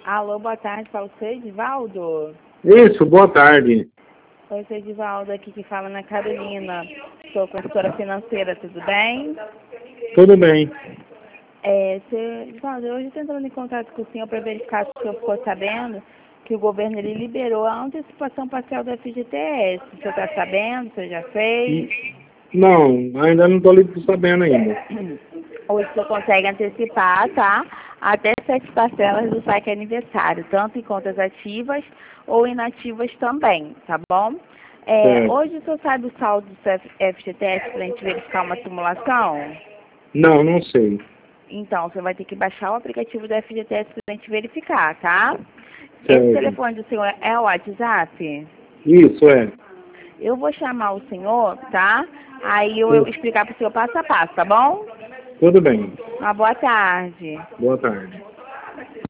Alô, boa tarde, fala o seu Edivaldo? Isso, boa tarde. Oi, seu Edivaldo, aqui que fala na Carolina. Sou consultora financeira, tudo bem? Tudo bem. Seu Edivaldo, hoje eu estou entrando em contato com o senhor para verificar se o senhor ficou sabendo que o governo ele liberou a antecipação parcial do FGTS. O senhor está sabendo? O senhor já fez? Não, ainda não estou sabendo ainda. Hoje o senhor consegue antecipar, tá? Até 7 parcelas do saque aniversário, tanto em contas ativas ou inativas também, tá bom? Hoje o senhor sabe o saldo do seu FGTS para a gente verificar uma simulação? Não sei. Então, você vai ter que baixar o aplicativo do FGTS para a gente verificar, tá? Certo. Esse telefone do senhor é o WhatsApp? Isso, é. Eu vou chamar o senhor, tá? Aí eu explicar para o senhor passo a passo, tá bom? Tudo bem. Uma boa tarde. Boa tarde.